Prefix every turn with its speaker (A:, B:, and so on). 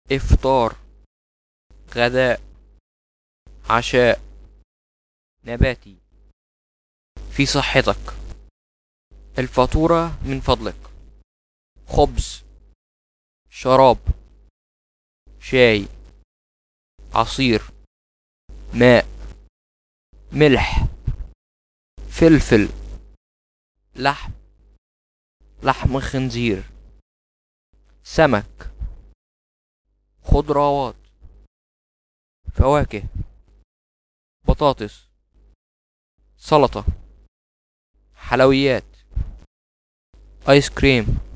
A: افطار، غداء، عشاء، نباتي، في صحتك. الفاتورة من فضلك. خبز، شراب، شاي، عصير، ماء، ملح، فلفل، لحم، لحم خنزير، سمك، خضروات، فواكه، بطاطس، سلطة، حلويات، ايس كريم،